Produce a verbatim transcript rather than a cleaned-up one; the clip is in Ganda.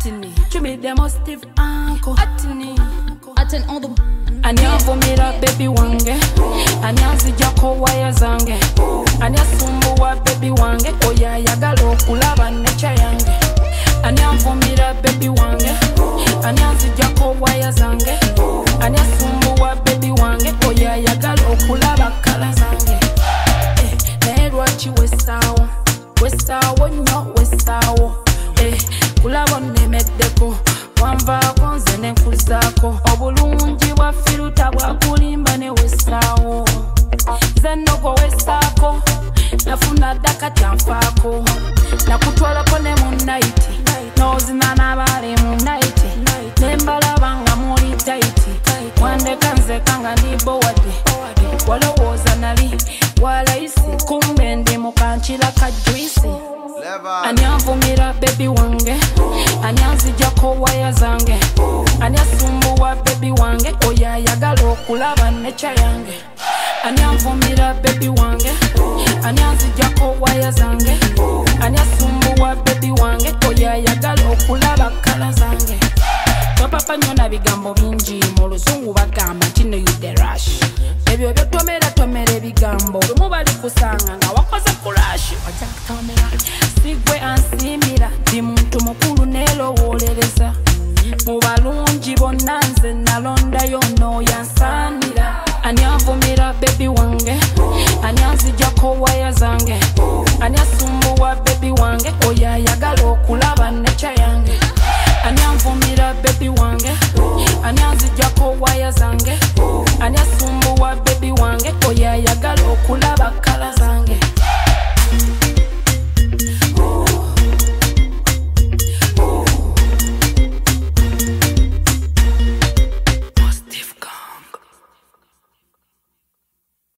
Atini, you me the most stiff uncle. Atini, Attend all the anyavumira baby wange, anyazijako waya zange, anyasumbuwa baby wange, oya yagala okulaba necha yange. Anyavumira baby wange, anyazijako waya zange, anyasumbuwa baby wange, oya yagala okulaba kala zange. Eh, naye lwaki wesaawo, wesaawo nnyo wesaawo. Eh, kulaba onnemeddeko, wanvaako nze ne nkuzaako. Obulungi bwa firuta bwakulimba ne wesaawo. Nze nno gwe wessaako, nafuna ddaka kyanfaako. Nakutwalako ne mu nnaiti, n'ozina n'abaali mu nnaiti, ne mbalaba nga muli taiti. Wandeka nzeka nga ndi bowadde, walowooza nali walayisi, kumbe ndi mu kankira ka juisi. Anyavumira baby wange, anyazijako waya zange, anyasumbuwa baby wange, oya yagala okulaba necha yange. Anyavumira baby wange, anyazijako waya zange, anyasumbuwa baby wange, oya yagala okulaba kala zange. Papa nyona bigambo bingi mu luzungu bagamba kino you the rush. Ebyo byotomera tomera ebigambo lumu bali kusanga nga wakoze kulashi. Sigwe ansimira ndi muntu mukulu neerowolereza. Mu balungi bonna nze nalondayo n'oyansaanira. Anyavumira baby wange, anyanzijako waya zange, anyasumbuwa baby wange, oya yagala okulaba necha yange. Anyavumira baby wange, anyanzijako waya zange, anyasumbuwa baby wange, oya yagala okulaba kala zange.